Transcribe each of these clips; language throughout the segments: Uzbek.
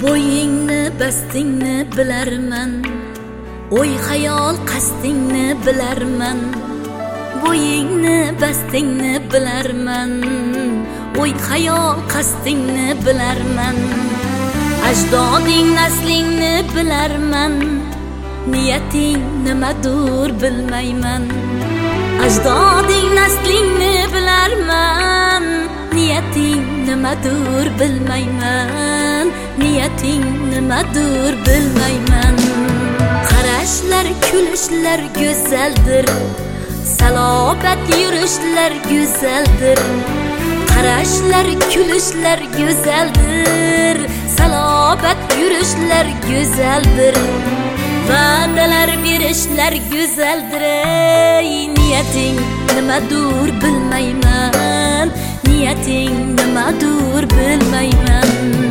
Bo'yingni bastingni bilarman, o'y xayol qasdingni bilarman. Bo'yingni bastingni bilarman, o'y xayol qasdingni bilarman. Ajdoding naslingni bilarman, niyating nimadur bilmayman. Ajdoding naslingni bilarman, niyating nimadur bilmayman. Niyating nimadur bilmayman. Qarashlar kulishlar go'zaldir, salobat yurishlar go'zaldir. Qarashlar kulishlar go'zaldir, salobat yurishlar go'zaldir. Va'dalar berishlar go'zaldir. Niyating nimadur bilmayman, niyating nimadur bilmayman.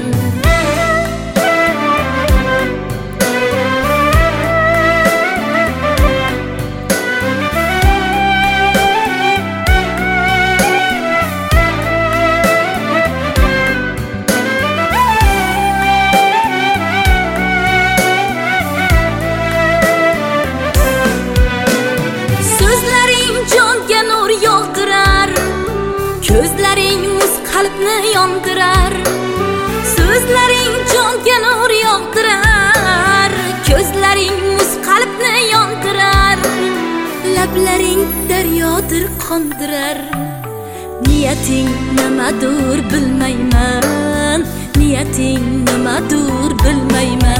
Ko'zlaring muz qalbni yondirar. So'zlaring jonga nur yog'dirar. Ko'zlaring muz qalbni yondirar. Lablaring daryodir qondirar. Niyating nimadur bilmayman, niyating nimadur bilmayman.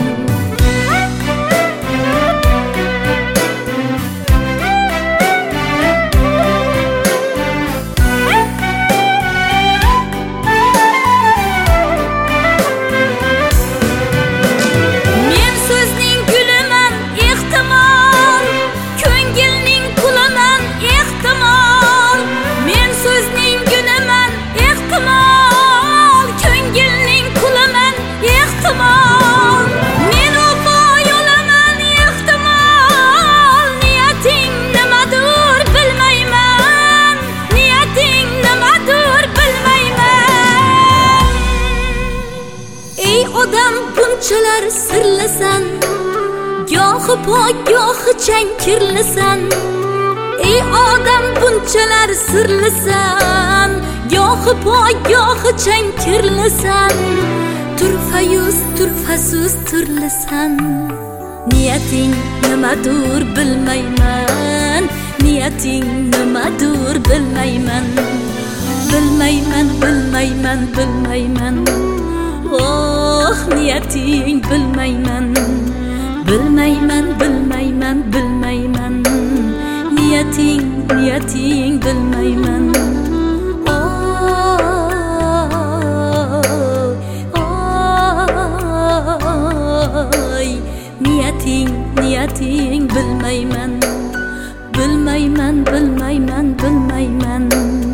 Odam bunchalar sirlasan, gohi pok gohi chang kirlasan. Ey odam bunchalar sirlasan, gohi pok gohi chang kirlasan. Turfayuz turfasuz turlasan. Niyating nimadur bilmayman, niyating nimadur bilmayman. Bilmayman, bilmayman, bilmayman. Oh, niyating bilmayman. Bilmayman, bilmayman, bilmayman. Niyating, niyating bilmayman. Niyating, niyating bilmayman. Bilmayman, bilmayman, bilmayman.